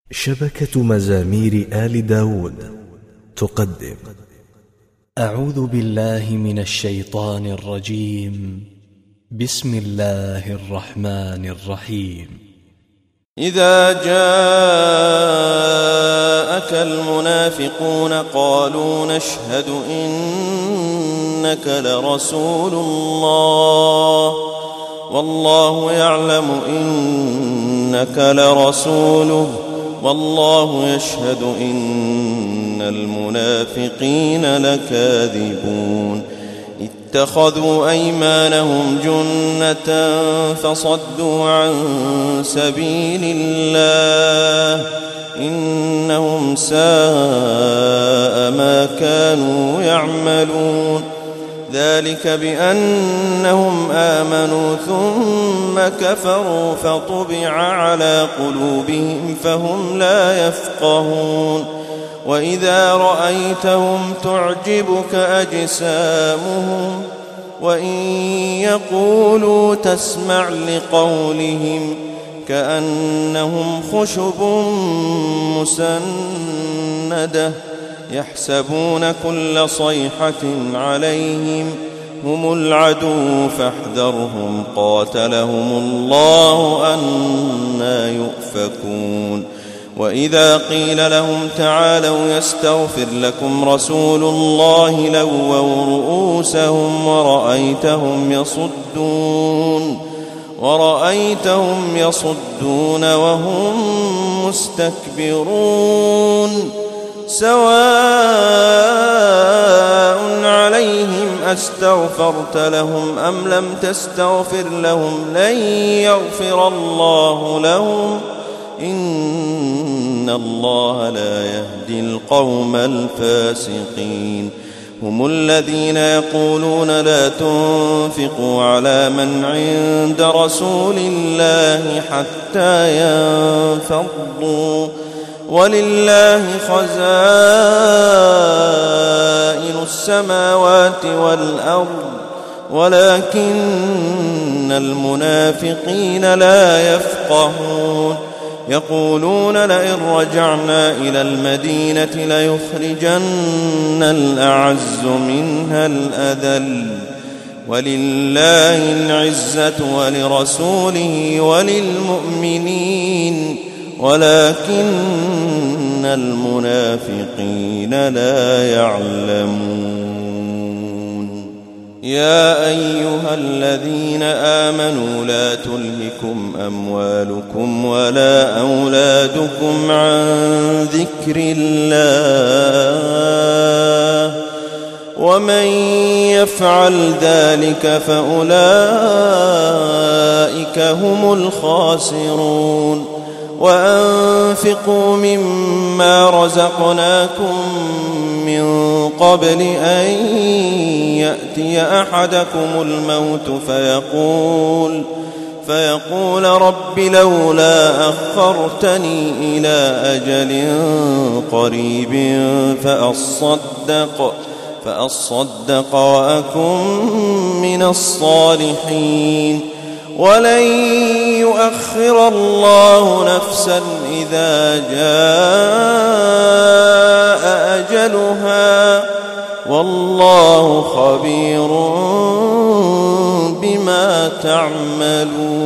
شبكة مزامير آل داود تقدم. أعوذ بالله من الشيطان الرجيم. بسم الله الرحمن الرحيم. إذا جاءك المنافقون قالوا نشهد إنك لرسول الله والله يعلم إنك لرسوله والله يشهد إن المنافقين لكاذبون. اتخذوا أيمانهم جنة فصدوا عن سبيل الله إنهم ساء ما كانوا يعملون. ذلك بأنهم آمنوا ثم كفروا فطبع على قلوبهم فهم لا يفقهون. وإذا رأيتهم تعجبك أجسامهم وإن يقولوا تسمع لقولهم كأنهم خشب مسندة يحسبون كل صيحة عليهم هم العدو فاحذرهم قاتلهم الله أنى يؤفكون. وإذا قيل لهم تعالوا يستغفر لكم رسول الله لووا رؤوسهم ورأيتهم يصدون وهم مستكبرون. سواء عليهم أستغفرت لهم أم لم تستغفر لهم لن يغفر الله لهم إن الله لا يهدي القوم الفاسقين. هم الذين يقولون لا تنفقوا على من عند رسول الله حتى ينفضوا ولله خزائن السماوات والأرض ولكن المنافقين لا يفقهون. يقولون لئن رجعنا إلى المدينة ليخرجن الأعز منها الأذل ولله العزة ولرسوله وللمؤمنين ولكن المنافقين لا يعلمون. يا أيها الذين آمنوا لا تلهكم أموالكم ولا أولادكم عن ذكر الله ومن يفعل ذلك فأولئك هم الخاسرون. وأنفقوا مما رزقناكم من قبل أن يأتي أحدكم الموت فيقول رب لولا أخرتني إلى أجل قريب فأصدق وأكن من الصالحين. ولن يؤخر الله نفسا إذا جاء أجلها والله خبير بما تعملون.